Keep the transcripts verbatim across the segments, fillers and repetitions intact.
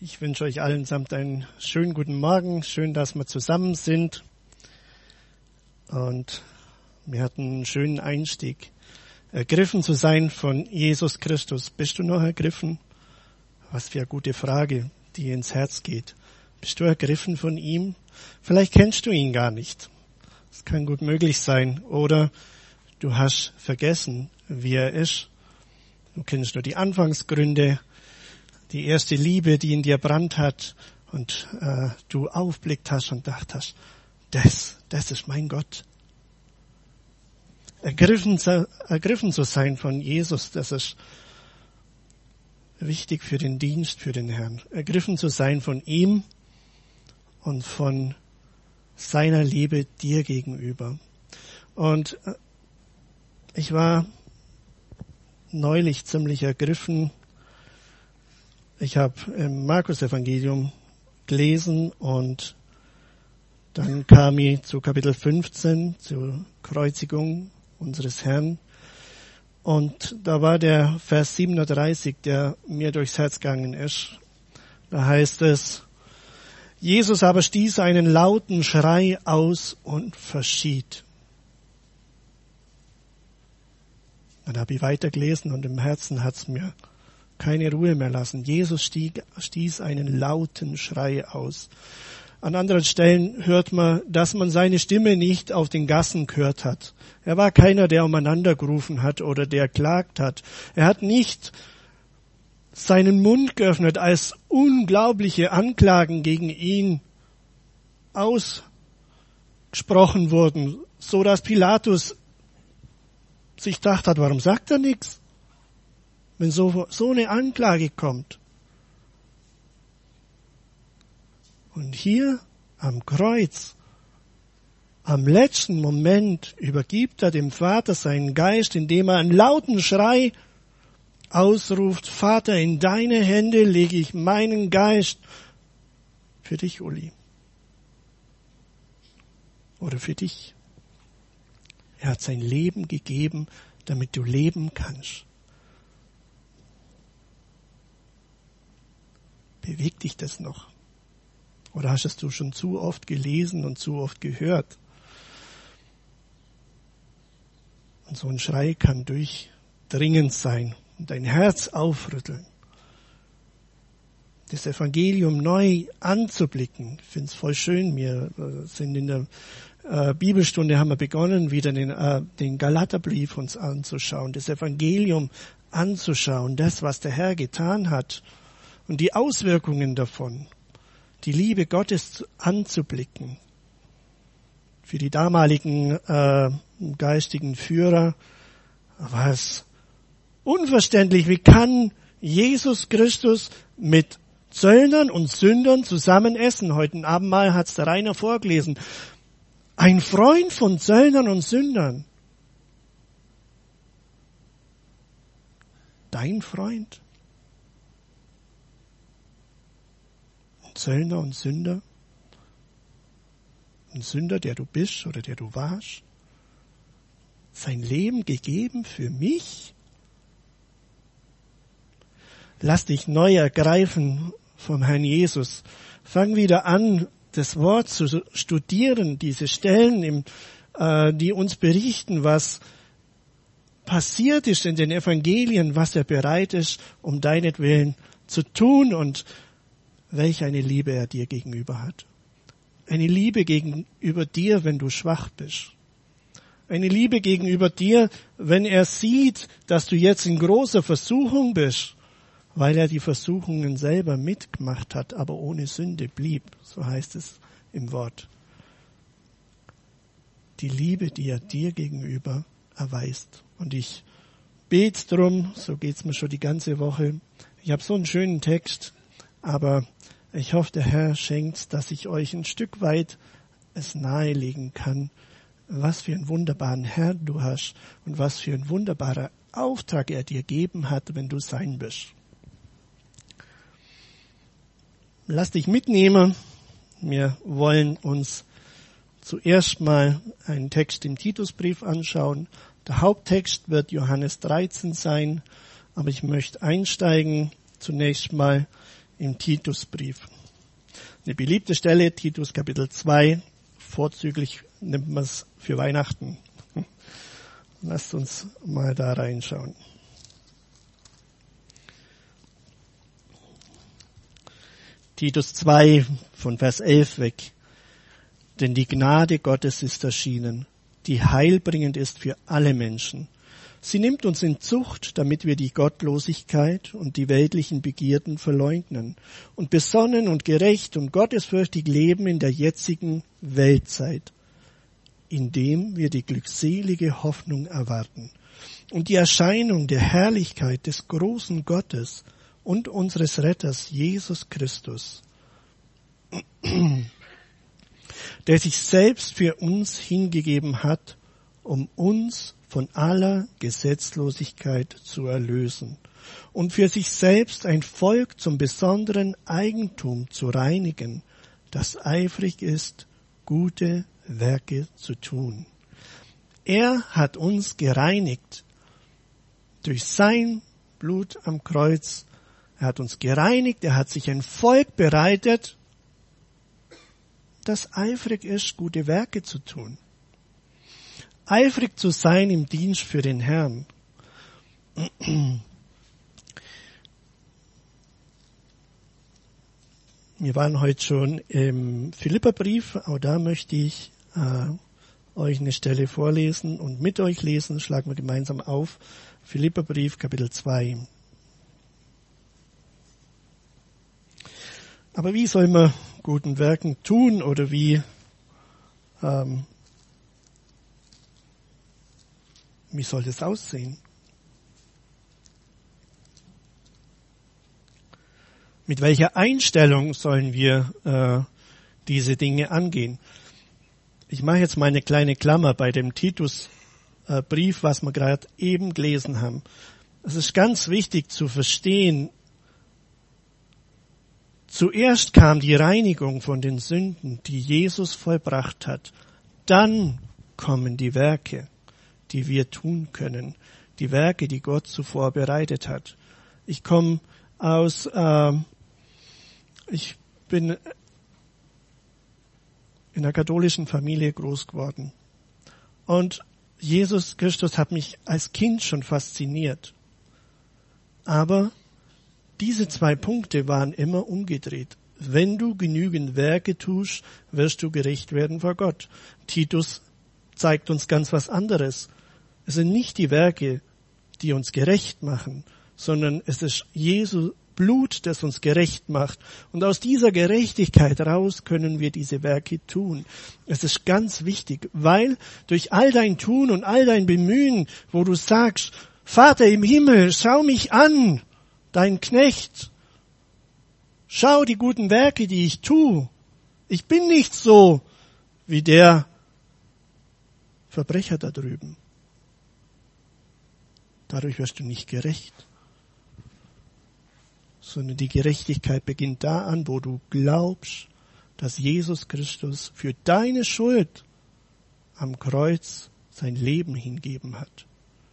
Ich wünsche euch allen samt einen schönen guten Morgen. Schön, dass wir zusammen sind. Und wir hatten einen schönen Einstieg. Ergriffen zu sein von Jesus Christus. Bist du noch ergriffen? Was für eine gute Frage, die ins Herz geht. Bist du ergriffen von ihm? Vielleicht kennst du ihn gar nicht. Das kann gut möglich sein. Oder du hast vergessen, wie er ist. Du kennst nur die Anfangsgründe, die erste Liebe, die in dir brannt hat und äh, du aufblickt hast und dacht hast, das, das ist mein Gott. Ergriffen, ergriffen zu sein von Jesus, das ist wichtig für den Dienst, für den Herrn. Ergriffen zu sein von ihm und von seiner Liebe dir gegenüber. Und äh, ich war neulich ziemlich ergriffen. Ich habe im Markus-Evangelium gelesen und dann kam ich zu Kapitel fünfzehn, zur Kreuzigung unseres Herrn. Und da war der Vers siebenunddreißig, der mir durchs Herz gegangen ist. Da heißt es, Jesus aber stieß einen lauten Schrei aus und verschied. Dann habe ich weitergelesen und im Herzen hat's mir keine Ruhe mehr lassen. Jesus stieg, stieß einen lauten Schrei aus. An anderen Stellen hört man, dass man seine Stimme nicht auf den Gassen gehört hat. Er war keiner, der umeinander gerufen hat oder der klagt hat. Er hat nicht seinen Mund geöffnet, als unglaubliche Anklagen gegen ihn ausgesprochen wurden, so dass Pilatus sich gedacht hat, warum sagt er nichts? Wenn so, so eine Anklage kommt. Und hier am Kreuz, am letzten Moment übergibt er dem Vater seinen Geist, indem er einen lauten Schrei ausruft, Vater, in deine Hände lege ich meinen Geist. Für dich, Uli. Oder für dich. Er hat sein Leben gegeben, damit du leben kannst. Bewegt dich das noch? Oder hast es du schon zu oft gelesen und zu oft gehört? Und so ein Schrei kann durchdringend sein und dein Herz aufrütteln. Das Evangelium neu anzublicken. Ich finde es voll schön. Wir sind in der äh, Bibelstunde, haben wir begonnen, wieder den, äh, den Galaterbrief uns anzuschauen, das Evangelium anzuschauen, das, was der Herr getan hat. Und die Auswirkungen davon, die Liebe Gottes anzublicken. Für die damaligen äh, geistigen Führer war es unverständlich, wie kann Jesus Christus mit Zöllnern und Sündern zusammen essen? Heute Abendmahl hat es der Rainer vorgelesen. Ein Freund von Zöllnern und Sündern. Dein Freund? Zöllner und Sünder, ein Sünder, der du bist oder der du warst, sein Leben gegeben für mich. Lass dich neu ergreifen vom Herrn Jesus. Fang wieder an, das Wort zu studieren, diese Stellen, im, äh, die uns berichten, was passiert ist in den Evangelien, was er bereit ist, um deinetwillen zu tun und welch eine Liebe er dir gegenüber hat. Eine Liebe gegenüber dir, wenn du schwach bist. Eine Liebe gegenüber dir, wenn er sieht, dass du jetzt in großer Versuchung bist, weil er die Versuchungen selber mitgemacht hat, aber ohne Sünde blieb. So heißt es im Wort. Die Liebe, die er dir gegenüber erweist. Und ich bete drum, so geht's mir schon die ganze Woche. Ich habe so einen schönen Text, aber ich hoffe, der Herr schenkt, dass ich euch ein Stück weit es nahelegen kann, was für einen wunderbaren Herrn du hast und was für ein wunderbarer Auftrag er dir gegeben hat, wenn du sein bist. Lass dich mitnehmen. Wir wollen uns zuerst mal einen Text im Titusbrief anschauen. Der Haupttext wird Johannes dreizehn sein, aber ich möchte einsteigen zunächst mal im Titusbrief. Eine beliebte Stelle, Titus Kapitel zwei, vorzüglich nimmt man es für Weihnachten. Lasst uns mal da reinschauen. Titus zwei von Vers elf weg. Denn die Gnade Gottes ist erschienen, die heilbringend ist für alle Menschen. Sie nimmt uns in Zucht, damit wir die Gottlosigkeit und die weltlichen Begierden verleugnen und besonnen und gerecht und gottesfürchtig leben in der jetzigen Weltzeit, indem wir die glückselige Hoffnung erwarten und die Erscheinung der Herrlichkeit des großen Gottes und unseres Retters Jesus Christus, der sich selbst für uns hingegeben hat, um uns von aller Gesetzlosigkeit zu erlösen und für sich selbst ein Volk zum besonderen Eigentum zu reinigen, das eifrig ist, gute Werke zu tun. Er hat uns gereinigt durch sein Blut am Kreuz. Er hat uns gereinigt, er hat sich ein Volk bereitet, das eifrig ist, gute Werke zu tun. Eifrig zu sein im Dienst für den Herrn. Wir waren heute schon im Philipperbrief, auch da möchte ich äh, euch eine Stelle vorlesen und mit euch lesen, schlagen wir gemeinsam auf. Philipperbrief, Kapitel zwei. Aber wie soll man guten Werken tun oder wie ähm, wie soll das aussehen? Mit welcher Einstellung sollen wir äh, diese Dinge angehen? Ich mache jetzt mal eine kleine Klammer bei dem Titusbrief, äh, was wir gerade eben gelesen haben. Es ist ganz wichtig zu verstehen, zuerst kam die Reinigung von den Sünden, die Jesus vollbracht hat. Dann kommen die Werke, die wir tun können. Die Werke, die Gott zuvor bereitet hat. Ich komme aus, äh, ich bin in einer katholischen Familie groß geworden. Und Jesus Christus hat mich als Kind schon fasziniert. Aber diese zwei Punkte waren immer umgedreht. Wenn du genügend Werke tust, wirst du gerecht werden vor Gott. Titus zeigt uns ganz was anderes. Es sind nicht die Werke, die uns gerecht machen, sondern es ist Jesu Blut, das uns gerecht macht. Und aus dieser Gerechtigkeit raus können wir diese Werke tun. Es ist ganz wichtig, weil durch all dein Tun und all dein Bemühen, wo du sagst, Vater im Himmel, schau mich an, dein Knecht, schau die guten Werke, die ich tue. Ich bin nicht so wie der Verbrecher da drüben. Dadurch wirst du nicht gerecht. Sondern die Gerechtigkeit beginnt da an, wo du glaubst, dass Jesus Christus für deine Schuld am Kreuz sein Leben hingeben hat.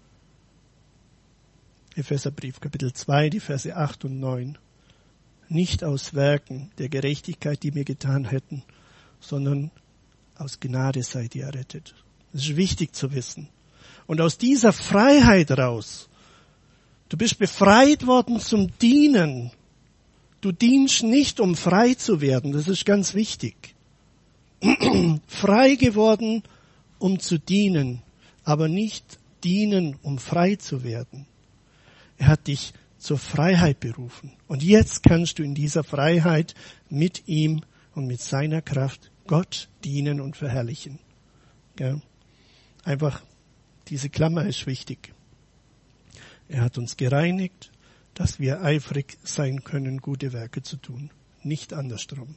Epheserbrief, Kapitel zwei, die Verse acht und neun. Nicht aus Werken der Gerechtigkeit, die wir getan hätten, sondern aus Gnade seid ihr errettet. Das ist wichtig zu wissen. Und aus dieser Freiheit raus, du bist befreit worden zum Dienen. Du dienst nicht, um frei zu werden. Das ist ganz wichtig. Frei geworden, um zu dienen, aber nicht dienen, um frei zu werden. Er hat dich zur Freiheit berufen. Und jetzt kannst du in dieser Freiheit mit ihm und mit seiner Kraft Gott dienen und verherrlichen. Ja. Einfach, diese Klammer ist wichtig. Er hat uns gereinigt, dass wir eifrig sein können, gute Werke zu tun. Nicht andersrum.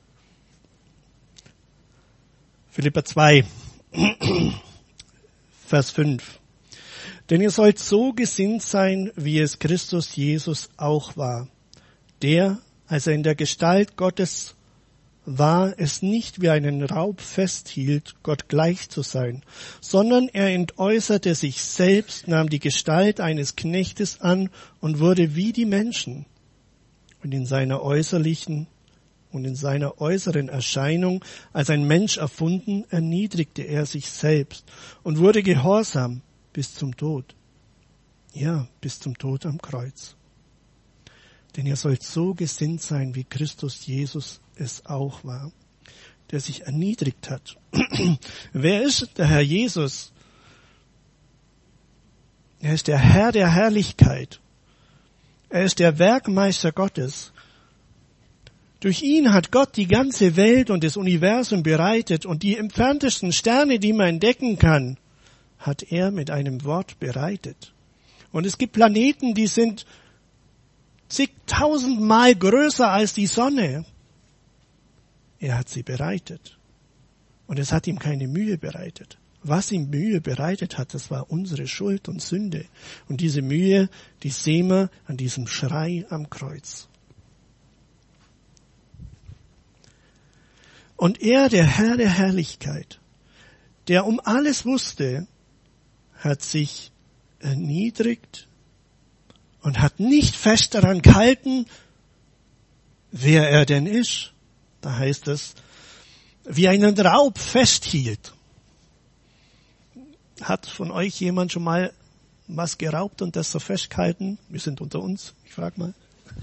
Philipper zwei, Vers fünf. Denn ihr sollt so gesinnt sein, wie es Christus Jesus auch war, der, als er in der Gestalt Gottes war, es nicht wie einen Raub festhielt, Gott gleich zu sein, sondern er entäußerte sich selbst, nahm die Gestalt eines Knechtes an und wurde wie die Menschen. und in seiner äußerlichen und in seiner äußeren Erscheinung als ein Mensch erfunden, erniedrigte er sich selbst und wurde gehorsam bis zum Tod. Ja, bis zum Tod am Kreuz. Denn ihr sollt so gesinnt sein, wie Christus Jesus es auch war, der sich erniedrigt hat. Wer ist der Herr Jesus? Er ist der Herr der Herrlichkeit. Er ist der Werkmeister Gottes. Durch ihn hat Gott die ganze Welt und das Universum bereitet und die entferntesten Sterne, die man entdecken kann, hat er mit einem Wort bereitet. Und es gibt Planeten, die sind zigtausendmal größer als die Sonne. Er hat sie bereitet. Und es hat ihm keine Mühe bereitet. Was ihm Mühe bereitet hat, das war unsere Schuld und Sünde. Und diese Mühe, die sehen wir an diesem Schrei am Kreuz. Und er, der Herr der Herrlichkeit, der um alles wusste, hat sich erniedrigt und hat nicht fest daran gehalten, wer er denn ist. Da heißt es, wie einen Raub festhielt. Hat von euch jemand schon mal was geraubt und das so festgehalten? Wir sind unter uns, ich frage mal.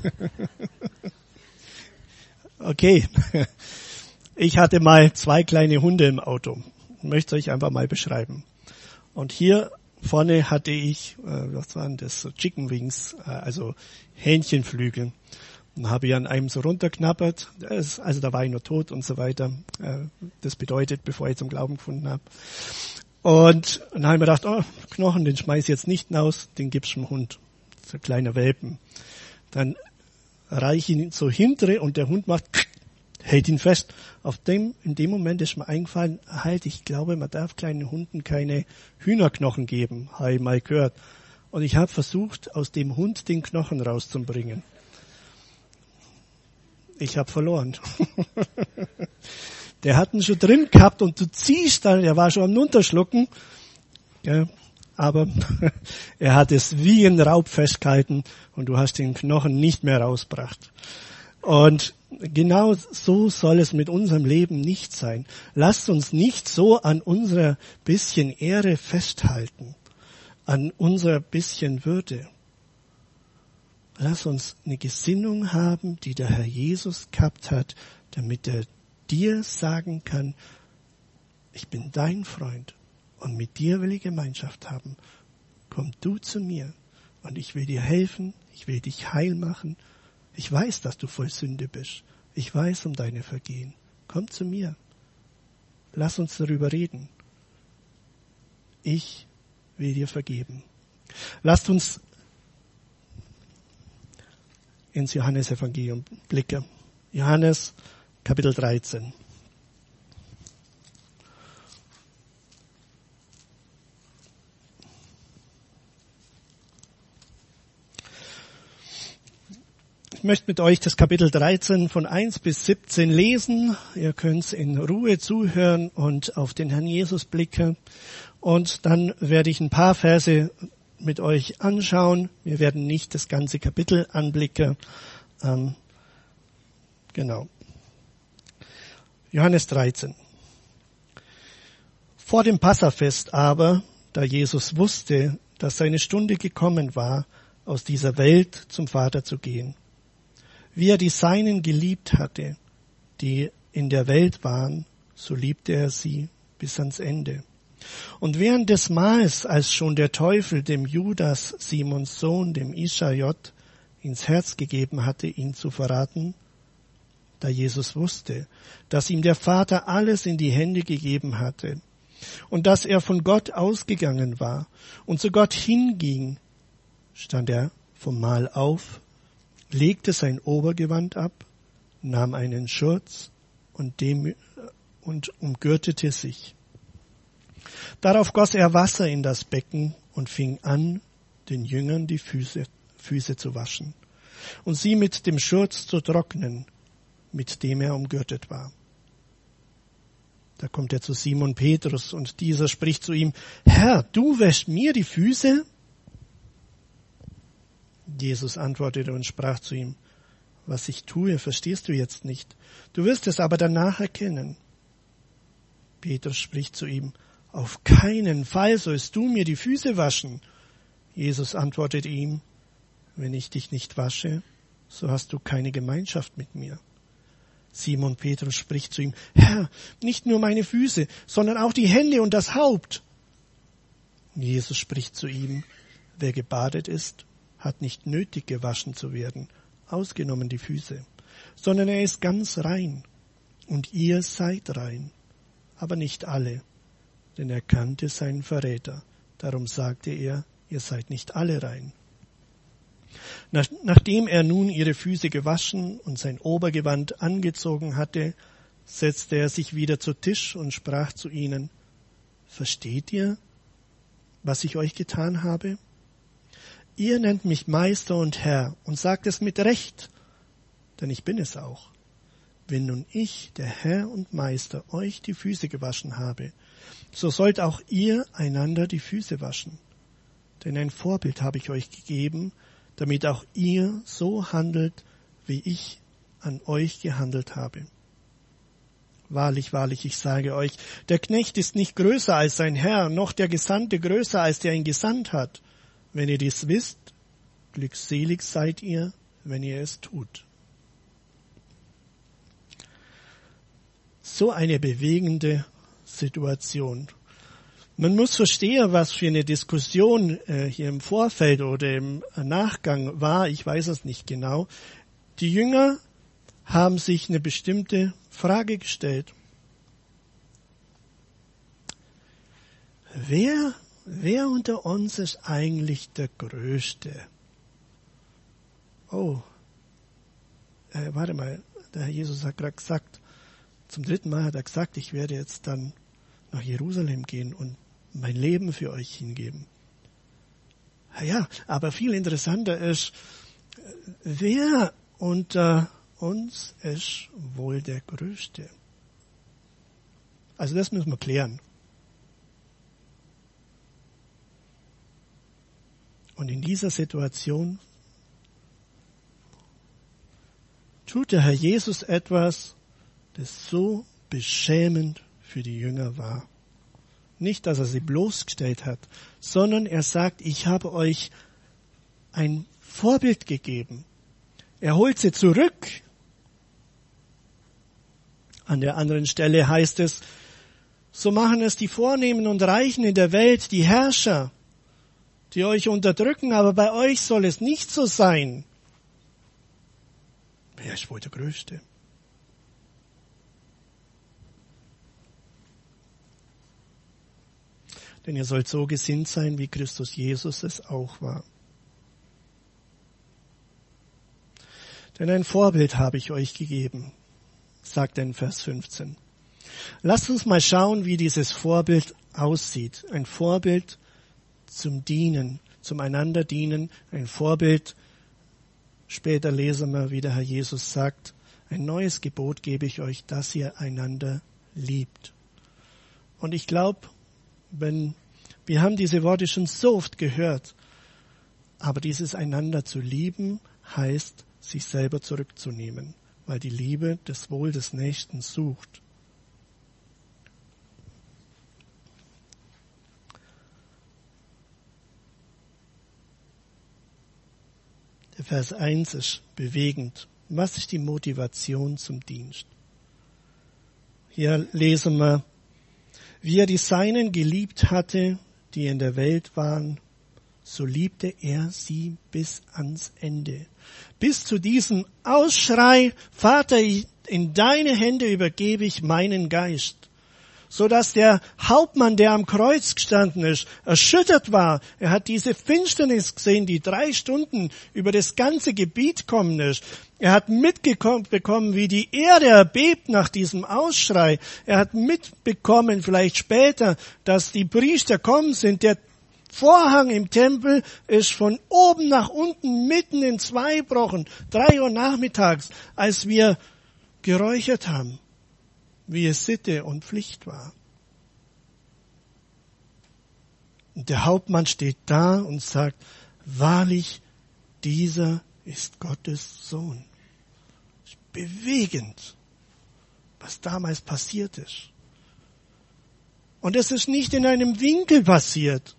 Okay. Ich hatte mal zwei kleine Hunde im Auto. Ich möchte euch einfach mal beschreiben. Und hier vorne hatte ich, äh, was waren das, so Chicken Wings, äh, also Hähnchenflügel. Und habe ich an einem so runterknappert, das, also da war ich noch tot und so weiter. Äh, das bedeutet, bevor ich zum Glauben gefunden habe. Und dann habe ich mir gedacht, oh, Knochen, den schmeiß ich jetzt nicht raus, den gib's dem Hund. So ein kleiner Welpen. Dann reiche ich ihn so hintere und der Hund macht, hält ihn fest. Auf dem, in dem Moment ist mir eingefallen, halt, ich glaube, man darf kleinen Hunden keine Hühnerknochen geben, habe ich mal gehört. Und ich habe versucht, aus dem Hund den Knochen rauszubringen. Ich habe verloren. Der hat ihn schon drin gehabt und du ziehst dann, der war schon am Unterschlucken, ja, aber er hat es wie ein Raub festgehalten und du hast den Knochen nicht mehr rausgebracht. Und genau so soll es mit unserem Leben nicht sein. Lasst uns nicht so an unserer bisschen Ehre festhalten, an unserer bisschen Würde. Lass uns eine Gesinnung haben, die der Herr Jesus gehabt hat, damit er dir sagen kann, ich bin dein Freund und mit dir will ich Gemeinschaft haben. Komm du zu mir und ich will dir helfen, ich will dich heil machen. Ich weiß, dass du voll Sünde bist. Ich weiß um deine Vergehen. Komm zu mir. Lass uns darüber reden. Ich will dir vergeben. Lasst uns ins Johannesevangelium blicken. Johannes Kapitel dreizehn. Ich möchte mit euch das Kapitel dreizehn von eins bis siebzehn lesen. Ihr könnt es in Ruhe zuhören und auf den Herrn Jesus blicken. Und dann werde ich ein paar Verse mit euch anschauen. Wir werden nicht das ganze Kapitel anblicken. Ähm, genau. Johannes dreizehn. Vor dem Passafest aber, da Jesus wusste, dass seine Stunde gekommen war, aus dieser Welt zum Vater zu gehen, wie er die Seinen geliebt hatte, die in der Welt waren, so liebte er sie bis ans Ende. Und während des Mahls, als schon der Teufel dem Judas, Simons Sohn, dem Ischariot, ins Herz gegeben hatte, ihn zu verraten, da Jesus wusste, dass ihm der Vater alles in die Hände gegeben hatte und dass er von Gott ausgegangen war und zu Gott hinging, stand er vom Mahl auf, legte sein Obergewand ab, nahm einen Schurz und, dem, und umgürtete sich. Darauf goss er Wasser in das Becken und fing an, den Jüngern die Füße, Füße zu waschen und sie mit dem Schurz zu trocknen, mit dem er umgürtet war. Da kommt er zu Simon Petrus und dieser spricht zu ihm, Herr, du wäschst mir die Füße? Jesus antwortete und sprach zu ihm, Was ich tue, verstehst du jetzt nicht. Du wirst es aber danach erkennen. Petrus spricht zu ihm, auf keinen Fall sollst du mir die Füße waschen. Jesus antwortet ihm, wenn ich dich nicht wasche, so hast du keine Gemeinschaft mit mir. Simon Petrus spricht zu ihm, Herr, nicht nur meine Füße, sondern auch die Hände und das Haupt. Jesus spricht zu ihm, wer gebadet ist, hat nicht nötig, gewaschen zu werden, ausgenommen die Füße, sondern er ist ganz rein. Und ihr seid rein, aber nicht alle, denn er kannte seinen Verräter. Darum sagte er, ihr seid nicht alle rein. Nach, nachdem er nun ihre Füße gewaschen und sein Obergewand angezogen hatte, setzte er sich wieder zu Tisch und sprach zu ihnen, versteht ihr, was ich euch getan habe? Ihr nennt mich Meister und Herr und sagt es mit Recht, denn ich bin es auch. Wenn nun ich, der Herr und Meister, euch die Füße gewaschen habe, so sollt auch ihr einander die Füße waschen. Denn ein Vorbild habe ich euch gegeben, damit auch ihr so handelt, wie ich an euch gehandelt habe. Wahrlich, wahrlich, ich sage euch, der Knecht ist nicht größer als sein Herr, noch der Gesandte größer als der ihn gesandt hat. Wenn ihr dies wisst, glückselig seid ihr, wenn ihr es tut. So eine bewegende Situation. Man muss verstehen, was für eine Diskussion äh, hier im Vorfeld oder im Nachgang war. Ich weiß es nicht genau. Die Jünger haben sich eine bestimmte Frage gestellt. Wer, wer unter uns ist eigentlich der Größte? Oh, äh, warte mal, der Herr Jesus hat gerade gesagt, zum dritten Mal hat er gesagt, ich werde jetzt dann nach Jerusalem gehen und mein Leben für euch hingeben. Ja, aber viel interessanter ist, wer unter uns ist wohl der Größte? Also das müssen wir klären. Und in dieser Situation tut der Herr Jesus etwas, das so beschämend für die Jünger war. Nicht, dass er sie bloßgestellt hat, sondern er sagt, ich habe euch ein Vorbild gegeben. Er holt sie zurück. An der anderen Stelle heißt es, so machen es die Vornehmen und Reichen in der Welt, die Herrscher, die euch unterdrücken, aber bei euch soll es nicht so sein. Wer ist wohl der Größte? Denn ihr sollt so gesinnt sein, wie Christus Jesus es auch war. Denn ein Vorbild habe ich euch gegeben, sagt er in Vers fünfzehn. Lasst uns mal schauen, wie dieses Vorbild aussieht. Ein Vorbild zum Dienen, zum einander dienen. Ein Vorbild, später lesen wir, wie der Herr Jesus sagt, ein neues Gebot gebe ich euch, dass ihr einander liebt. Und ich glaube, wenn, wir haben diese Worte schon so oft gehört, aber dieses einander zu lieben heißt, sich selber zurückzunehmen, weil die Liebe das Wohl des Nächsten sucht. Der Vers eins ist bewegend. Was ist die Motivation zum Dienst? Hier lesen wir, wie er die Seinen geliebt hatte, die in der Welt waren, so liebte er sie bis ans Ende. Bis zu diesem Ausschrei, Vater, in deine Hände übergebe ich meinen Geist. So dass der Hauptmann, der am Kreuz gestanden ist, erschüttert war. Er hat diese Finsternis gesehen, die drei Stunden über das ganze Gebiet kommen ist. Er hat mitbekommen, wie die Erde erbebt nach diesem Ausschrei. Er hat mitbekommen, vielleicht später, dass die Priester kommen sind. Der Vorhang im Tempel ist von oben nach unten mitten in zwei gebrochen. Drei Uhr nachmittags, als wir geräuchert haben, wie es Sitte und Pflicht war. Und der Hauptmann steht da und sagt, wahrlich, dieser ist Gottes Sohn. bewegend, was damals passiert ist. Und es ist nicht in einem Winkel passiert.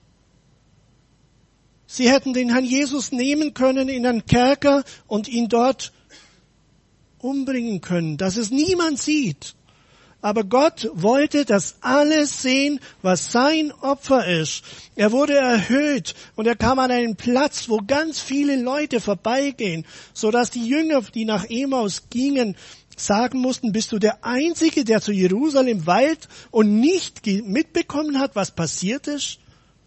Sie hätten den Herrn Jesus nehmen können in einen Kerker und ihn dort umbringen können, dass es niemand sieht. Aber Gott wollte, dass alle sehen, was sein Opfer ist. Er wurde erhöht und er kam an einen Platz, wo ganz viele Leute vorbeigehen, sodass die Jünger, die nach Emmaus gingen, sagen mussten, bist du der Einzige, der zu Jerusalem weilt und nicht mitbekommen hat, was passiert ist?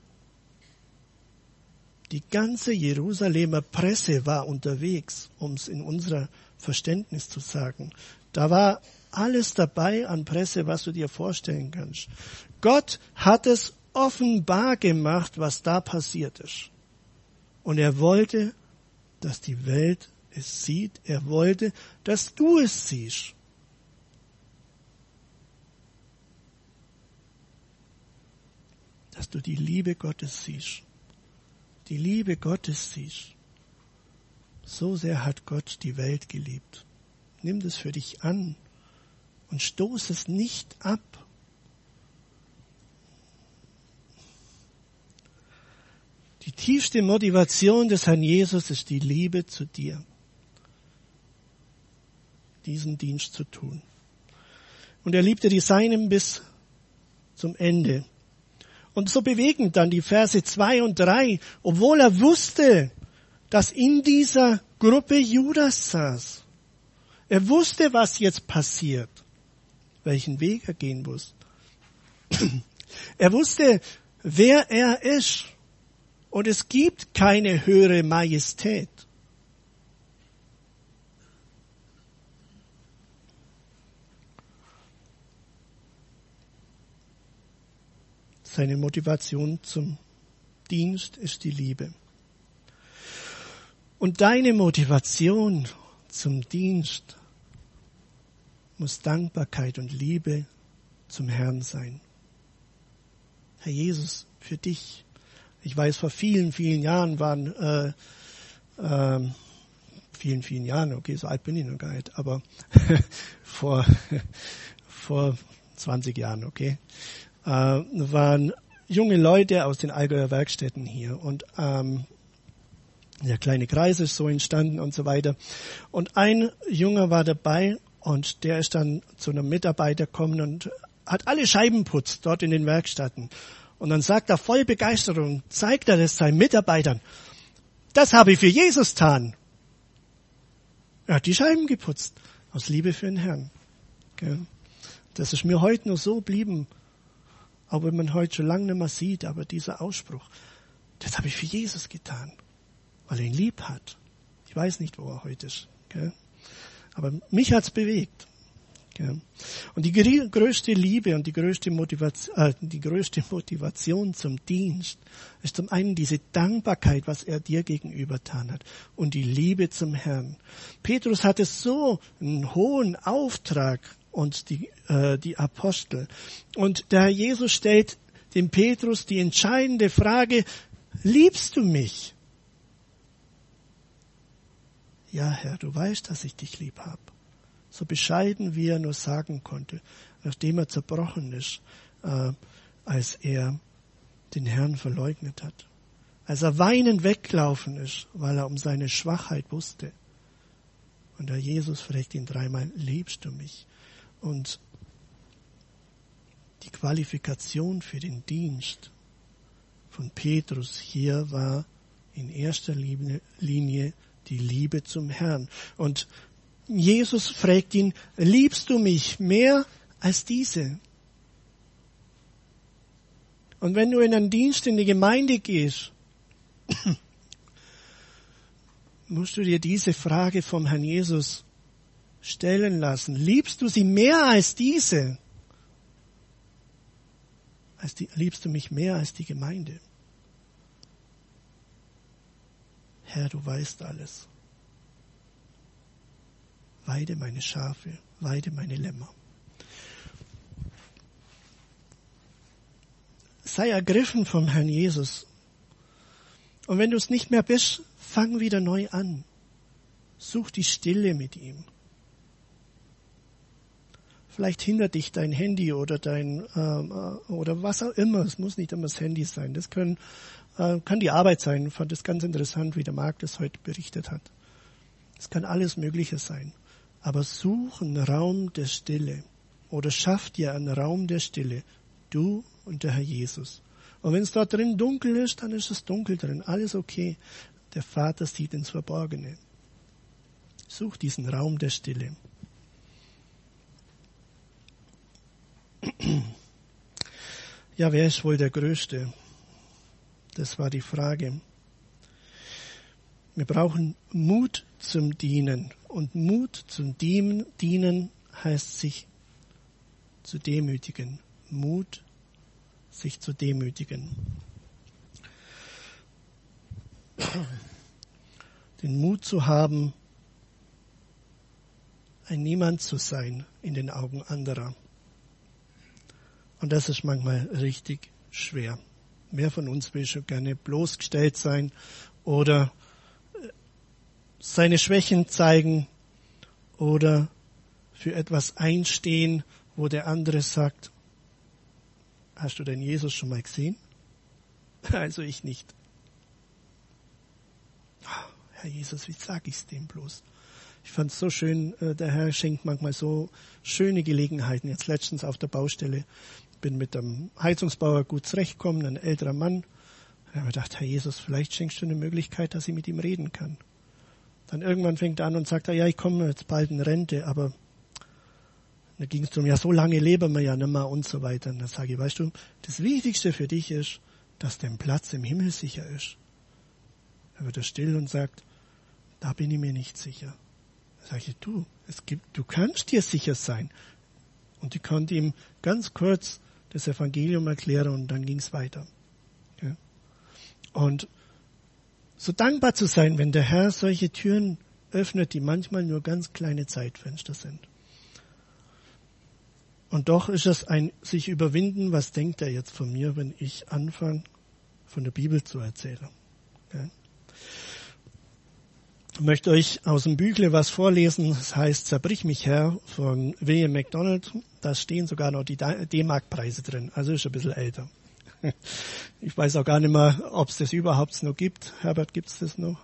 Die ganze Jerusalemer Presse war unterwegs, um es in unser Verständnis zu sagen. Da war alles dabei an Presse, was du dir vorstellen kannst. Gott hat es offenbar gemacht, was da passiert ist. Und er wollte, dass die Welt es sieht. Er wollte, dass du es siehst. Dass du die Liebe Gottes siehst. Die Liebe Gottes siehst. So sehr hat Gott die Welt geliebt. Nimm das für dich an und stoß es nicht ab. Die tiefste Motivation des Herrn Jesus ist die Liebe zu dir, diesen Dienst zu tun. Und er liebte die Seinen bis zum Ende. Und so bewegend dann die Verse zwei und drei, obwohl er wusste, dass in dieser Gruppe Judas saß. Er wusste, was jetzt passiert, welchen Weg er gehen muss. Er wusste, wer er ist. Und es gibt keine höhere Majestät. Seine Motivation zum Dienst ist die Liebe. Und deine Motivation zum Dienst muss Dankbarkeit und Liebe zum Herrn sein. Herr Jesus, für dich. Ich weiß, vor vielen, vielen Jahren waren, äh, äh, vielen, vielen Jahren, okay, so alt bin ich noch gar nicht, aber vor, vor zwanzig Jahren, okay, äh, waren junge Leute aus den Allgäuer Werkstätten hier und ähm, der kleine Kreis ist so entstanden und so weiter. Und ein Junge war dabei und der ist dann zu einem Mitarbeiter gekommen und hat alle Scheiben putzt dort in den Werkstätten. Und dann sagt er voll Begeisterung, zeigt er das seinen Mitarbeitern. Das habe ich für Jesus getan. Er hat die Scheiben geputzt, aus Liebe für den Herrn. Das ist mir heute noch so geblieben, auch wenn man heute schon lange nicht mehr sieht, aber dieser Ausspruch, das habe ich für Jesus getan, weil er ihn lieb hat. Ich weiß nicht, wo er heute ist, aber mich hat's bewegt. Und die größte Liebe und die größte Motivation, äh, die größte Motivation zum Dienst ist zum einen diese Dankbarkeit, was er dir gegenüber getan hat, und die Liebe zum Herrn. Petrus hatte so einen hohen Auftrag und die, äh, die Apostel. Und der Herr Jesus stellt dem Petrus die entscheidende Frage: Liebst du mich? Ja, Herr, du weißt, dass ich dich lieb habe. So bescheiden, wie er nur sagen konnte, nachdem er zerbrochen ist, äh, als er den Herrn verleugnet hat. Als er weinend weggelaufen ist, weil er um seine Schwachheit wusste. Und der Jesus fragt ihn dreimal, liebst du mich? Und die Qualifikation für den Dienst von Petrus hier war in erster Linie die Liebe zum Herrn. Und Jesus fragt ihn, liebst du mich mehr als diese? Und wenn du in einen Dienst in die Gemeinde gehst, musst du dir diese Frage vom Herrn Jesus stellen lassen. Liebst du sie mehr als diese? Als die, liebst du mich mehr als die Gemeinde? Herr, du weißt alles. Weide meine Schafe, weide meine Lämmer. Sei ergriffen vom Herrn Jesus. Und wenn du es nicht mehr bist, fang wieder neu an. Such die Stille mit ihm. Vielleicht hindert dich dein Handy oder dein ähm, oder was auch immer. Es muss nicht immer das Handy sein. Das können, äh, kann die Arbeit sein. Ich fand das ganz interessant, wie der Marc das heute berichtet hat. Es kann alles Mögliche sein. Aber such einen Raum der Stille oder schaff dir einen Raum der Stille. Du und der Herr Jesus. Und wenn es dort drin dunkel ist, dann ist es dunkel drin. Alles okay. Der Vater sieht ins Verborgene. Such diesen Raum der Stille. Ja, wer ist wohl der Größte? Das war die Frage. Wir brauchen Mut zum Dienen. Und Mut zum Dienen heißt sich zu demütigen. Mut, sich zu demütigen. Den Mut zu haben, ein Niemand zu sein in den Augen anderer. Und das ist manchmal richtig schwer. Wer von uns will schon gerne bloßgestellt sein oder seine Schwächen zeigen oder für etwas einstehen, wo der andere sagt, hast du denn Jesus schon mal gesehen? Also ich nicht. Herr Jesus, wie sag ich's dem bloß? Ich fand's so schön, der Herr schenkt manchmal so schöne Gelegenheiten. Jetzt letztens auf der Baustelle bin mit dem Heizungsbauer gut zurechtgekommen, ein älterer Mann. Da habe ich gedacht, Herr Jesus, vielleicht schenkst du eine Möglichkeit, dass ich mit ihm reden kann. Dann irgendwann fängt er an und sagt, ja, ich komme jetzt bald in Rente, aber da ging es darum, ja, so lange leben wir ja nicht mehr und so weiter. Und dann sage ich, weißt du, das Wichtigste für dich ist, dass dein Platz im Himmel sicher ist. Da wird er still und sagt, da bin ich mir nicht sicher. Da sage ich, du, es gibt, du kannst dir sicher sein. Und ich konnte ihm ganz kurz das Evangelium erklären und dann ging es weiter. Ja. Und so dankbar zu sein, wenn der Herr solche Türen öffnet, die manchmal nur ganz kleine Zeitfenster sind. Und doch ist es ein sich überwinden, was denkt er jetzt von mir, wenn ich anfange, von der Bibel zu erzählen. Ja. Ich möchte euch aus dem Büchle was vorlesen. Das heißt, Zerbrich mich Herr von William MacDonald. Da stehen sogar noch die D-Mark-Preise drin. Also ist ein bisschen älter. Ich weiß auch gar nicht mehr, ob es das überhaupt noch gibt. Herbert, gibt es das noch?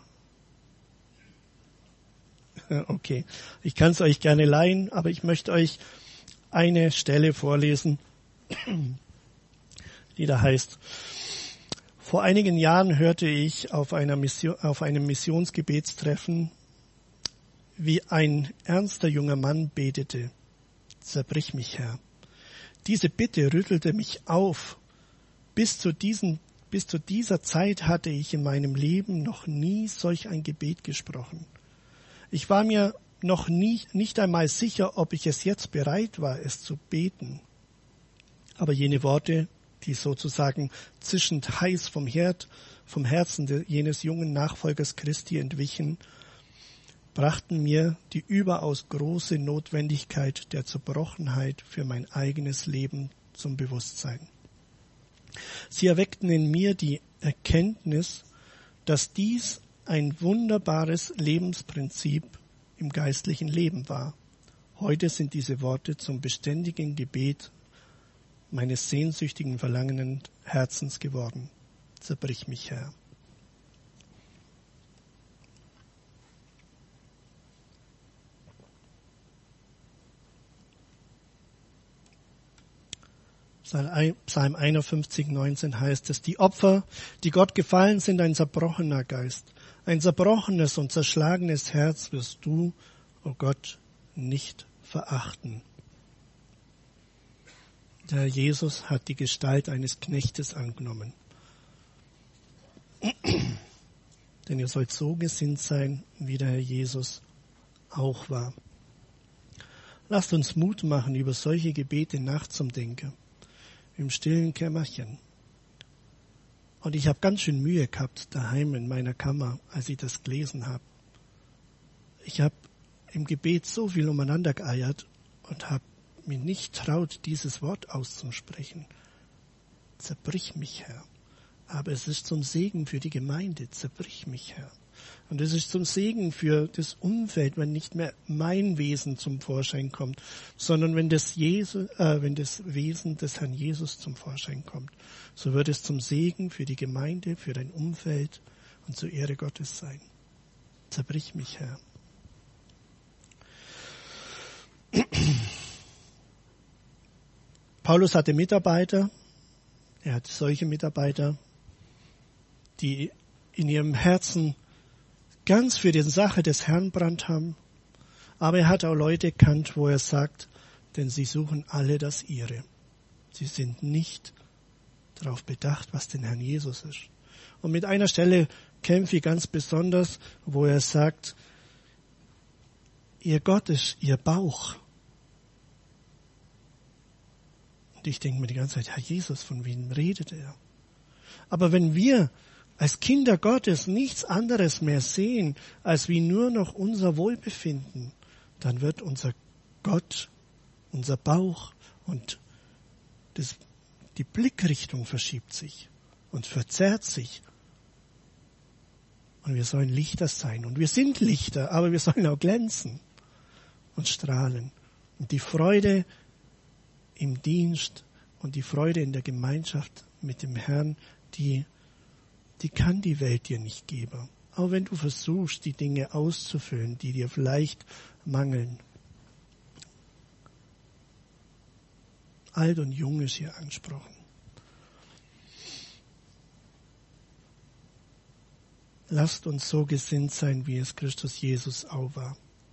Okay. Ich kann es euch gerne leihen, aber ich möchte euch eine Stelle vorlesen, die da heißt: Vor einigen Jahren hörte ich auf einer Mission, auf einem Missionsgebetstreffen, wie ein ernster junger Mann betete: Zerbrich mich, Herr. Diese Bitte rüttelte mich auf. Bis zu diesen, bis zu dieser Zeit hatte ich in meinem Leben noch nie solch ein Gebet gesprochen. Ich war mir noch nie, nicht einmal sicher, ob ich es jetzt bereit war, es zu beten. Aber jene Worte, die sozusagen zischend heiß vom Herd, vom Herzen jenes jungen Nachfolgers Christi entwichen, brachten mir die überaus große Notwendigkeit der Zerbrochenheit für mein eigenes Leben zum Bewusstsein. Sie erweckten in mir die Erkenntnis, dass dies ein wunderbares Lebensprinzip im geistlichen Leben war. Heute sind diese Worte zum beständigen Gebet meines sehnsüchtigen, verlangenden Herzens geworden. Zerbrich mich, Herr. Psalm einundfünfzig, neunzehn heißt es: Die Opfer, die Gott gefallen, sind ein zerbrochener Geist. Ein zerbrochenes und zerschlagenes Herz wirst du, o Gott, nicht verachten. Der Herr Jesus hat die Gestalt eines Knechtes angenommen. Denn ihr sollt so gesinnt sein, wie der Herr Jesus auch war. Lasst uns Mut machen, über solche Gebete nachzudenken. Im stillen Kämmerchen. Und ich habe ganz schön Mühe gehabt daheim in meiner Kammer, als ich das gelesen habe. Ich habe im Gebet so viel umeinander geeiert und habe mir nicht traut, dieses Wort auszusprechen. Zerbrich mich, Herr. aber es ist zum Segen für die Gemeinde. Zerbrich mich, Herr. Und es ist zum Segen für das Umfeld, wenn nicht mehr mein Wesen zum Vorschein kommt, sondern wenn das, Jesu, äh, wenn das Wesen des Herrn Jesus zum Vorschein kommt. So wird es zum Segen für die Gemeinde, für dein Umfeld und zur Ehre Gottes sein. Zerbrich mich, Herr. Paulus hatte Mitarbeiter, er hatte solche Mitarbeiter, die in ihrem Herzen ganz für die Sache des Herrn brannt haben. Aber er hat auch Leute gekannt, wo er sagt, denn sie suchen alle das Ihre. Sie sind nicht darauf bedacht, was den Herrn Jesus ist. Und mit einer Stelle kämpfe ich ganz besonders, wo er sagt, ihr Gott ist ihr Bauch. Und ich denke mir die ganze Zeit, Herr Jesus, von wem redet er? Aber wenn wir als Kinder Gottes nichts anderes mehr sehen, als wie nur noch unser Wohlbefinden, dann wird unser Gott, unser Bauch und das, die Blickrichtung verschiebt sich und verzerrt sich. Und wir sollen Lichter sein. Und wir sind Lichter, aber wir sollen auch glänzen und strahlen. Und die Freude im Dienst und die Freude in der Gemeinschaft mit dem Herrn, die Die kann die Welt dir nicht geben. Auch wenn du versuchst, die Dinge auszufüllen, die dir vielleicht mangeln. Alt und jung ist hier angesprochen. Lasst uns so gesinnt sein, wie es Christus Jesus auch war.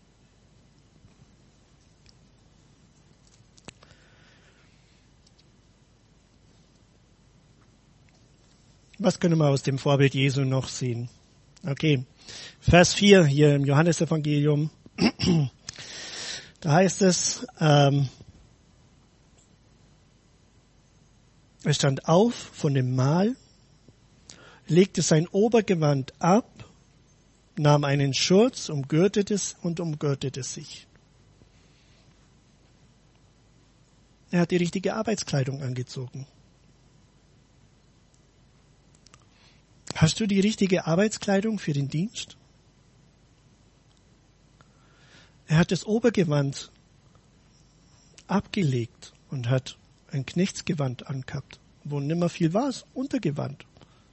Was können wir aus dem Vorbild Jesu noch sehen? Okay, Vers vier hier im Johannesevangelium. Da heißt es, ähm, er stand auf von dem Mahl, legte sein Obergewand ab, nahm einen Schurz, umgürtete es und umgürtete sich. Er hat die richtige Arbeitskleidung angezogen. Hast du die richtige Arbeitskleidung für den Dienst? Er hat das Obergewand abgelegt und hat ein Knechtsgewand angehabt, wo nimmer viel war, Untergewand.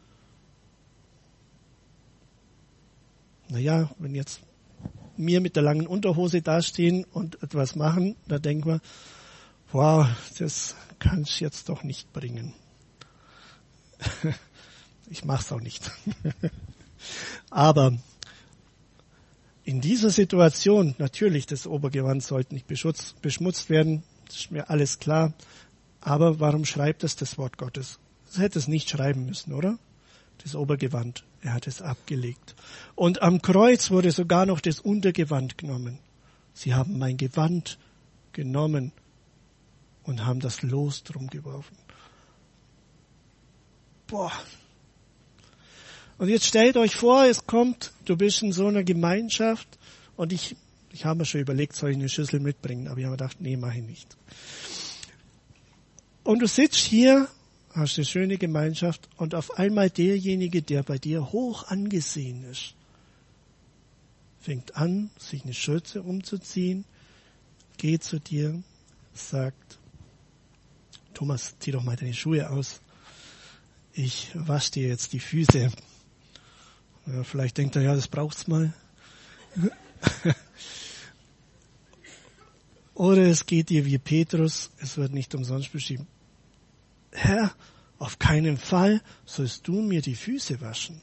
Naja, wenn jetzt wir mit der langen Unterhose dastehen und etwas machen, da denken wir, wow, das kann ich jetzt doch nicht bringen. Ich mach's auch nicht. Aber in dieser Situation, natürlich, das Obergewand sollte nicht beschutzt, beschmutzt werden, das ist mir alles klar. Aber warum schreibt es das Wort Gottes? Das hätte es nicht schreiben müssen, oder? Das Obergewand, er hat es abgelegt. Und am Kreuz wurde sogar noch das Untergewand genommen. Sie haben mein Gewand genommen und haben das Los drum geworfen. Boah. Und jetzt stellt euch vor, es kommt, du bist in so einer Gemeinschaft und ich, ich habe mir schon überlegt, soll ich eine Schüssel mitbringen, aber ich habe gedacht, nee, mache ich nicht. Und du sitzt hier, hast eine schöne Gemeinschaft und auf einmal derjenige, der bei dir hoch angesehen ist, fängt an, sich eine Schürze umzuziehen, geht zu dir, sagt, Thomas, zieh doch mal deine Schuhe aus. Ich wasche dir jetzt die Füße. Ja, vielleicht denkt er, ja, das braucht's mal. Oder es geht dir wie Petrus, es wird nicht umsonst beschrieben. Herr, auf keinen Fall sollst du mir die Füße waschen.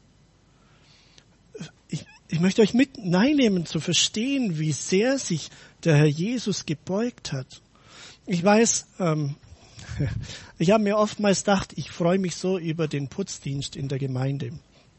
Ich, ich möchte euch mit hineinnehmen, zu verstehen, wie sehr sich der Herr Jesus gebeugt hat. Ich weiß, ähm, ich habe mir oftmals gedacht, ich freue mich so über den Putzdienst in der Gemeinde.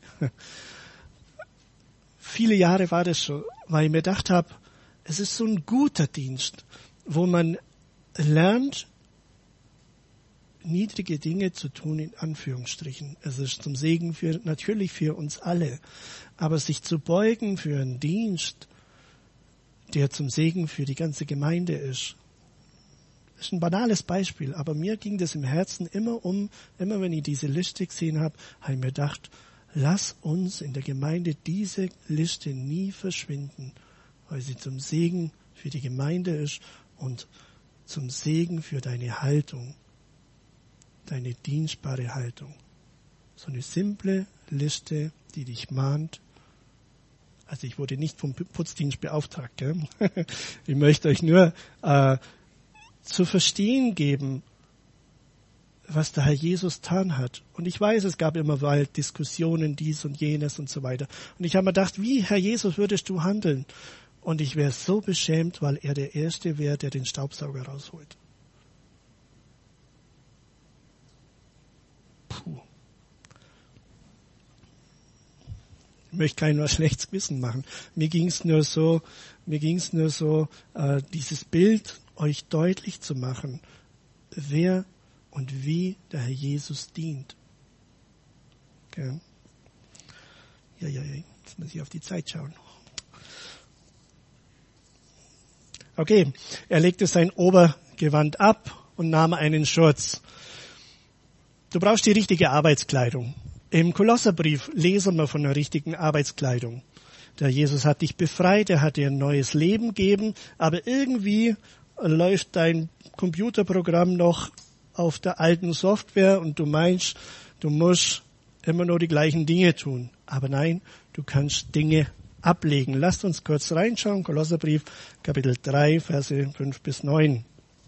Viele Jahre war das schon, weil ich mir gedacht habe, es ist so ein guter Dienst, wo man lernt, niedrige Dinge zu tun, in Anführungsstrichen. Es ist zum Segen für, natürlich für uns alle. Aber sich zu beugen für einen Dienst, der zum Segen für die ganze Gemeinde ist, Das ist ein banales Beispiel, aber mir ging das im Herzen immer um, immer wenn ich diese Liste gesehen habe, habe ich mir gedacht, lass uns in der Gemeinde diese Liste nie verschwinden, weil sie zum Segen für die Gemeinde ist und zum Segen für deine Haltung, deine dienstbare Haltung. So eine simple Liste, die dich mahnt. Also ich wurde nicht vom Putzdienst beauftragt. Gell? Ich möchte euch nur äh, zu verstehen geben, was der Herr Jesus getan hat. Und ich weiß, es gab immer mal Diskussionen, dies und jenes und so weiter. Und ich habe mir gedacht, wie, Herr Jesus, würdest du handeln? Und ich wäre so beschämt, weil er der Erste wäre, der den Staubsauger rausholt. Puh. Ich möchte keinem was schlechtes Gewissen machen. Mir ging es nur so, mir ging es nur so, äh, dieses Bild euch deutlich zu machen, wer und wie der Herr Jesus dient. Okay. Ja, ja, ja, jetzt muss ich auf die Zeit schauen. Okay, er legte sein Obergewand ab und nahm einen Schurz. Du brauchst die richtige Arbeitskleidung. Im Kolosserbrief lesen wir von der richtigen Arbeitskleidung. Der Jesus hat dich befreit, er hat dir ein neues Leben gegeben, aber irgendwie läuft dein Computerprogramm noch auf der alten Software und du meinst, du musst immer nur die gleichen Dinge tun. Aber nein, du kannst Dinge ablegen. Lasst uns kurz reinschauen, Kolosserbrief, Kapitel drei, Verse fünf bis neun.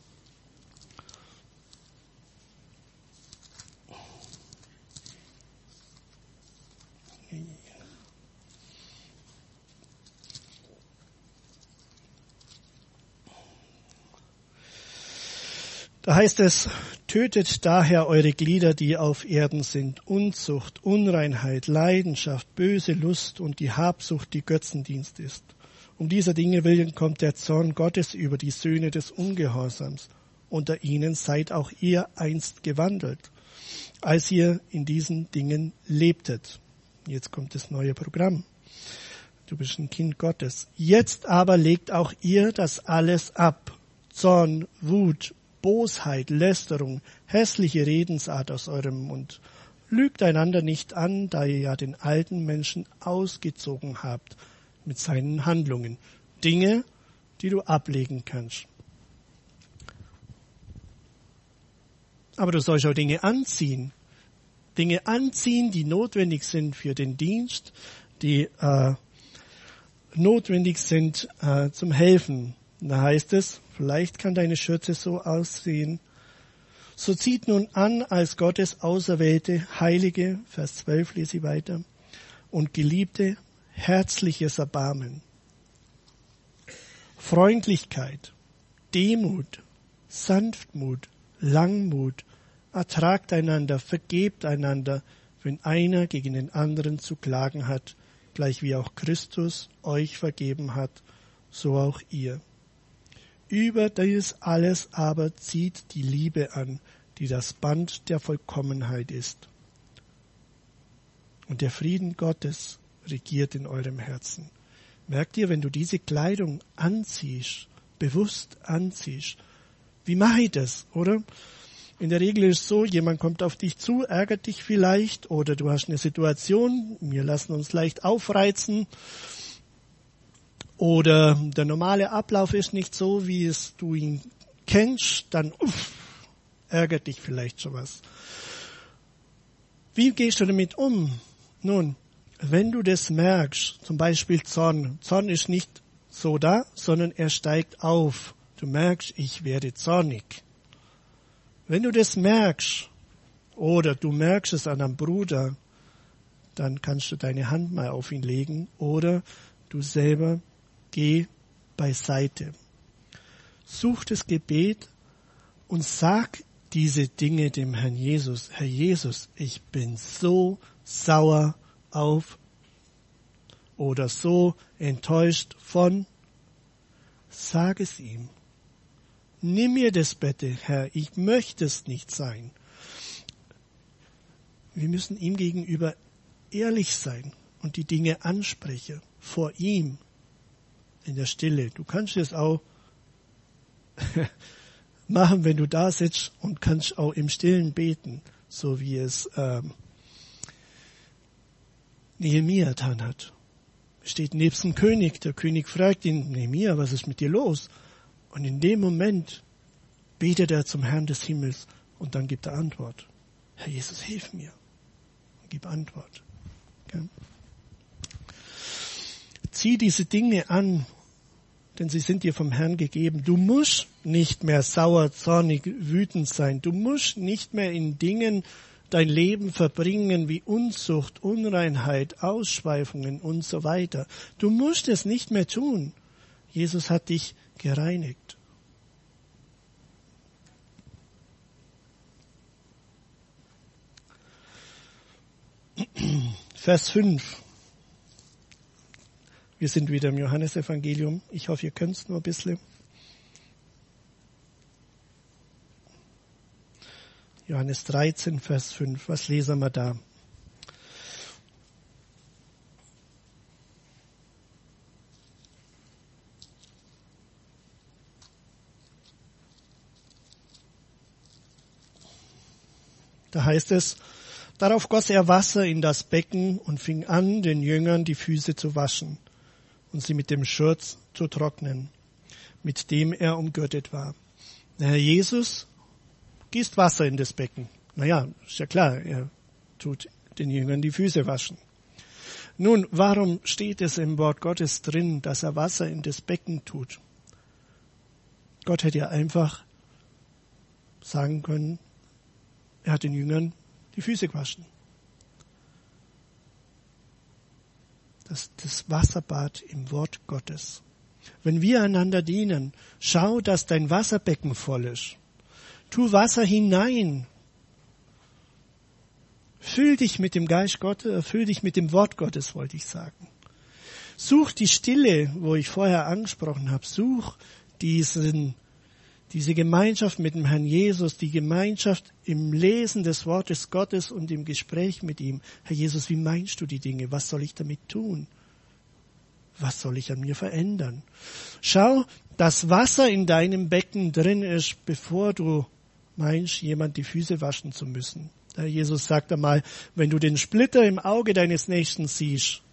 Da heißt es, tötet daher eure Glieder, die auf Erden sind, Unzucht, Unreinheit, Leidenschaft, böse Lust und die Habsucht, die Götzendienst ist. Um dieser Dinge willen kommt der Zorn Gottes über die Söhne des Ungehorsams. Unter ihnen seid auch ihr einst gewandelt, als ihr in diesen Dingen lebtet. Jetzt kommt das neue Programm. Du bist ein Kind Gottes. Jetzt aber legt auch ihr das alles ab. Zorn, Wut, Bosheit, Lästerung, hässliche Redensart aus eurem Mund. Lügt einander nicht an, da ihr ja den alten Menschen ausgezogen habt mit seinen Handlungen. Dinge, die du ablegen kannst. Aber du sollst auch Dinge anziehen. Dinge anziehen, die notwendig sind für den Dienst, die äh, notwendig sind äh, zum Helfen. Da heißt es, vielleicht kann deine Schürze so aussehen. So zieht nun an als Gottes auserwählte, heilige, Vers zwölf lese ich weiter, und geliebte, herzliches Erbarmen, Freundlichkeit, Demut, Sanftmut, Langmut, ertragt einander, vergebt einander, wenn einer gegen den anderen zu klagen hat, gleich wie auch Christus euch vergeben hat, so auch ihr. Über dies alles aber zieht die Liebe an, die das Band der Vollkommenheit ist. Und der Frieden Gottes regiert in eurem Herzen. Merkt ihr, wenn du diese Kleidung anziehst, bewusst anziehst, wie mache ich das, oder? In der Regel ist es so, jemand kommt auf dich zu, ärgert dich vielleicht, oder du hast eine Situation, wir lassen uns leicht aufreizen, oder der normale Ablauf ist nicht so, wie es du ihn kennst, dann uff, ärgert dich vielleicht schon was. Wie gehst du damit um? Nun, wenn du das merkst, zum Beispiel Zorn. Zorn ist nicht so da, sondern er steigt auf. Du merkst, ich werde zornig. Wenn du das merkst, oder du merkst es an einem Bruder, dann kannst du deine Hand mal auf ihn legen, oder du selber geh beiseite. Such das Gebet und sag diese Dinge dem Herrn Jesus. Herr Jesus, ich bin so sauer auf oder so enttäuscht von. Sag es ihm. Nimm mir das bitte, Herr. Ich möchte es nicht sein. Wir müssen ihm gegenüber ehrlich sein und die Dinge ansprechen vor ihm. In der Stille. Du kannst es auch machen, wenn du da sitzt und kannst auch im Stillen beten, so wie es ähm, Nehemia getan hat. Steht nebst dem König, der König fragt ihn, Nehemia, was ist mit dir los? Und in dem Moment betet er zum Herrn des Himmels und dann gibt er Antwort. Herr Jesus, hilf mir. Und gib Antwort. Okay. Zieh diese Dinge an, denn sie sind dir vom Herrn gegeben. Du musst nicht mehr sauer, zornig, wütend sein. Du musst nicht mehr in Dingen dein Leben verbringen wie Unzucht, Unreinheit, Ausschweifungen und so weiter. Du musst es nicht mehr tun. Jesus hat dich gereinigt. Vers fünf. Wir sind wieder im Johannesevangelium. Ich hoffe, ihr könnt es nur ein bisschen. Johannes dreizehn, Vers fünf. Was lesen wir da? Da heißt es, darauf goss er Wasser in das Becken und fing an, den Jüngern die Füße zu waschen und sie mit dem Schurz zu trocknen, mit dem er umgürtet war. Der Herr Jesus gießt Wasser in das Becken. Naja, ist ja klar, er tut den Jüngern die Füße waschen. Nun, warum steht es im Wort Gottes drin, dass er Wasser in das Becken tut? Gott hätte ja einfach sagen können, er hat den Jüngern die Füße gewaschen. Das, das Wasserbad im Wort Gottes. Wenn wir einander dienen, schau, dass dein Wasserbecken voll ist. Tu Wasser hinein. Füll dich mit dem Geist Gottes, füll dich mit dem Wort Gottes, wollte ich sagen. Such die Stille, wo ich vorher angesprochen habe. Such diesen, diese Gemeinschaft mit dem Herrn Jesus, die Gemeinschaft im Lesen des Wortes Gottes und im Gespräch mit ihm. Herr Jesus, wie meinst du die Dinge? Was soll ich damit tun? Was soll ich an mir verändern? Schau, dass Wasser in deinem Becken drin ist, bevor du meinst, jemand die Füße waschen zu müssen. Der Jesus sagt einmal, wenn du den Splitter im Auge deines Nächsten siehst,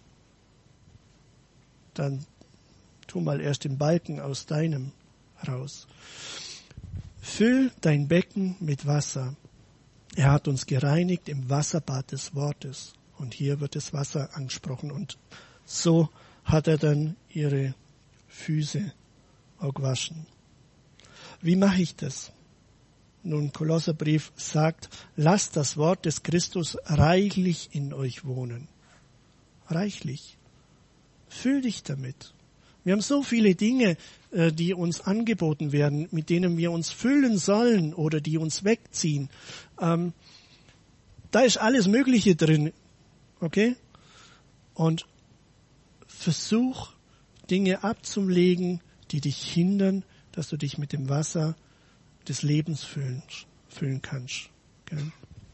dann tu mal erst den Balken aus deinem raus. Füll dein Becken mit Wasser. Er hat uns gereinigt im Wasserbad des Wortes. Und hier wird das Wasser angesprochen. Und so hat er dann ihre Füße auch gewaschen. Wie mache ich das? Nun, Kolosserbrief sagt, lasst das Wort des Christus reichlich in euch wohnen. Reichlich. Füll dich damit. Wir haben so viele Dinge, die uns angeboten werden, mit denen wir uns füllen sollen oder die uns wegziehen. Ähm, da ist alles Mögliche drin, okay? Und versuch, Dinge abzulegen, die dich hindern, dass du dich mit dem Wasser des Lebens füllen, füllen kannst. Okay?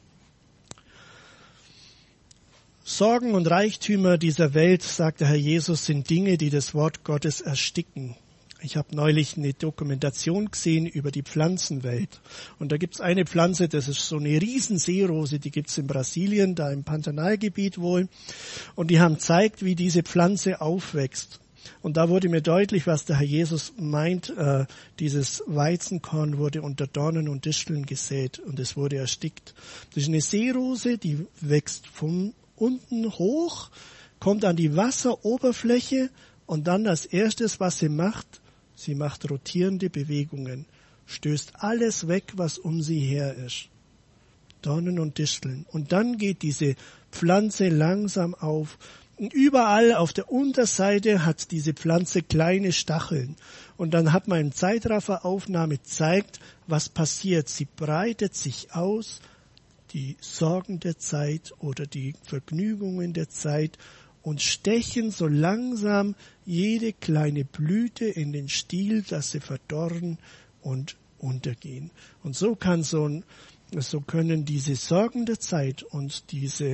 Sorgen und Reichtümer dieser Welt, sagt der Herr Jesus, sind Dinge, die das Wort Gottes ersticken. Ich habe neulich eine Dokumentation gesehen über die Pflanzenwelt. Und da gibt's eine Pflanze, das ist so eine riesen Seerose, die gibt's in Brasilien, da im Pantanalgebiet wohl. Und die haben gezeigt, wie diese Pflanze aufwächst. Und da wurde mir deutlich, was der Herr Jesus meint, äh, dieses Weizenkorn wurde unter Dornen und Disteln gesät und es wurde erstickt. Das ist eine Seerose, die wächst von unten hoch, kommt an die Wasseroberfläche und dann das Erstes, was sie macht, sie macht rotierende Bewegungen, stößt alles weg, was um sie her ist. Dornen und Disteln. Und dann geht diese Pflanze langsam auf. Und überall auf der Unterseite hat diese Pflanze kleine Stacheln. Und dann hat man in Zeitrafferaufnahme gezeigt, was passiert. Sie breitet sich aus, die Sorgen der Zeit oder die Vergnügungen der Zeit und stechen so langsam jede kleine Blüte in den Stiel, dass sie verdorren und untergehen. Und so kann so ein, so können diese Sorgen der Zeit und diese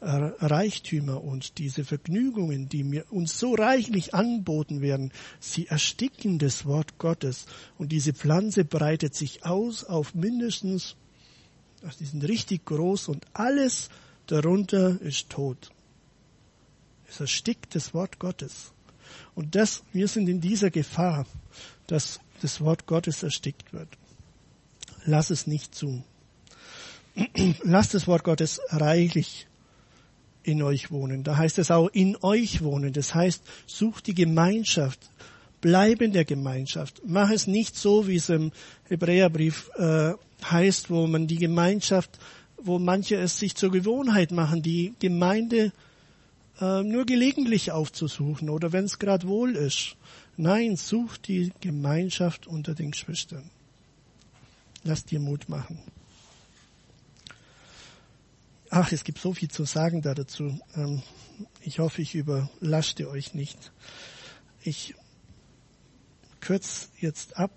Reichtümer und diese Vergnügungen, die mir uns so reichlich angeboten werden, sie ersticken das Wort Gottes. Und diese Pflanze breitet sich aus auf mindestens, die sind richtig groß und alles darunter ist tot. Es erstickt das Wort Gottes. Und das, wir sind in dieser Gefahr, dass das Wort Gottes erstickt wird. Lass es nicht zu. Lass das Wort Gottes reichlich in euch wohnen. Da heißt es auch in euch wohnen. Das heißt, such die Gemeinschaft. Bleib in der Gemeinschaft. Mach es nicht so, wie es im Hebräerbrief äh, heißt, wo man die Gemeinschaft, wo manche es sich zur Gewohnheit machen, die Gemeinde äh, nur gelegentlich aufzusuchen oder wenn es gerade wohl ist. Nein, such die Gemeinschaft unter den Geschwistern. Lass dir Mut machen. Ach, es gibt so viel zu sagen da dazu. Ähm, ich hoffe, ich überlasste euch nicht. Ich kürze jetzt ab.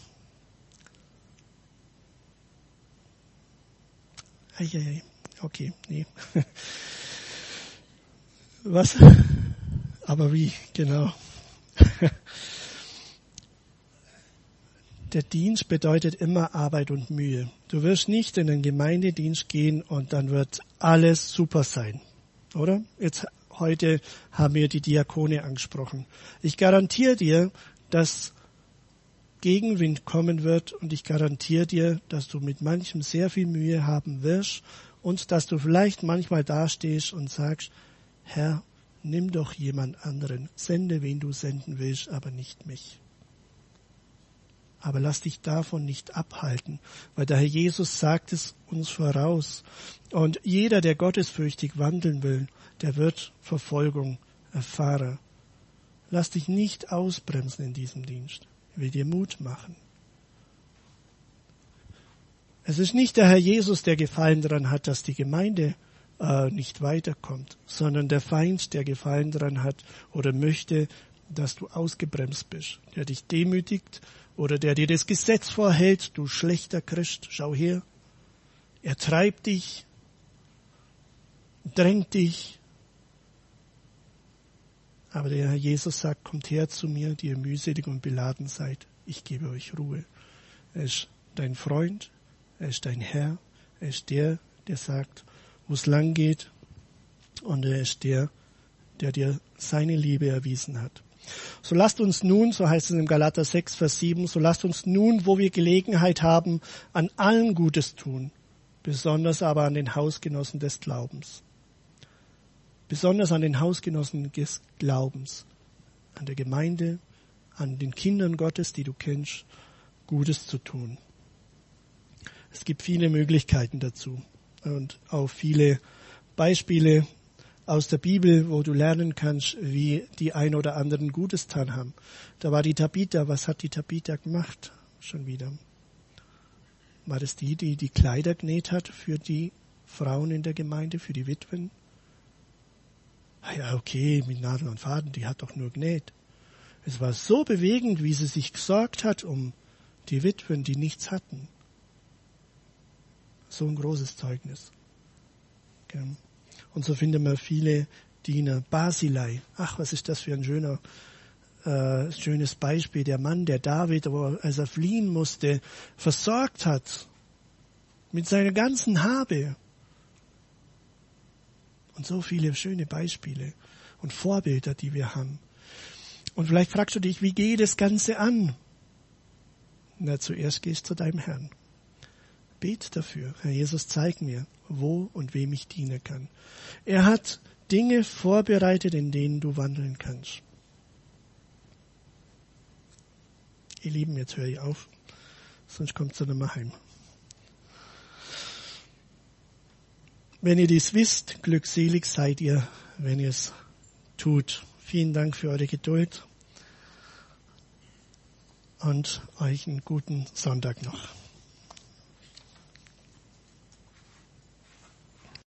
Eieiei. Okay, nee. Was? Aber wie? Genau. Der Dienst bedeutet immer Arbeit und Mühe. Du wirst nicht in den Gemeindedienst gehen und dann wird alles super sein, oder? Jetzt, heute haben wir die Diakone angesprochen. Ich garantiere dir, dass Gegenwind kommen wird und ich garantiere dir, dass du mit manchem sehr viel Mühe haben wirst und dass du vielleicht manchmal dastehst und sagst, Herr, nimm doch jemand anderen, sende, wen du senden willst, aber nicht mich. Aber lass dich davon nicht abhalten, weil der Herr Jesus sagt es uns voraus. Und jeder, der gottesfürchtig wandeln will, der wird Verfolgung erfahren. Lass dich nicht ausbremsen in diesem Dienst. Ich will dir Mut machen. Es ist nicht der Herr Jesus, der Gefallen daran hat, dass die Gemeinde äh, nicht weiterkommt, sondern der Feind, der Gefallen daran hat oder möchte, dass du ausgebremst bist, der dich demütigt oder der dir das Gesetz vorhält, du schlechter Christ, schau her. Er treibt dich, drängt dich. Aber der Herr Jesus sagt, kommt her zu mir, die ihr mühselig und beladen seid. Ich gebe euch Ruhe. Er ist dein Freund, er ist dein Herr, er ist der, der sagt, wo es lang geht. Und er ist der, der dir seine Liebe erwiesen hat. So lasst uns nun, so heißt es im Galater sechs, Vers sieben, so lasst uns nun, wo wir Gelegenheit haben, an allen Gutes tun, besonders aber an den Hausgenossen des Glaubens. Besonders an den Hausgenossen des Glaubens, an der Gemeinde, an den Kindern Gottes, die du kennst, Gutes zu tun. Es gibt viele Möglichkeiten dazu und auch viele Beispiele aus der Bibel, wo du lernen kannst, wie die ein oder anderen Gutes getan haben. Da war die Tabitha. Was hat die Tabitha gemacht? Schon wieder. War das die, die die Kleider genäht hat für die Frauen in der Gemeinde, für die Witwen? Ah ja, okay, mit Nadel und Faden, die hat doch nur genäht. Es war so bewegend, wie sie sich gesorgt hat um die Witwen, die nichts hatten. So ein großes Zeugnis. Okay. Und so finden wir viele Diener. Basilei. Ach, was ist das für ein schöner, äh, schönes Beispiel. Der Mann, der David, wo, als er fliehen musste, versorgt hat. Mit seiner ganzen Habe. Und so viele schöne Beispiele und Vorbilder, die wir haben. Und vielleicht fragst du dich, wie geht das Ganze an? Na, zuerst gehst du zu deinem Herrn. Bet dafür. Herr Jesus, zeig mir, wo und wem ich dienen kann. Er hat Dinge vorbereitet, in denen du wandeln kannst. Ihr Lieben, jetzt höre ich auf, sonst kommt es dann mal heim. Wenn ihr dies wisst, glückselig seid ihr, wenn ihr es tut. Vielen Dank für eure Geduld und euch einen guten Sonntag noch.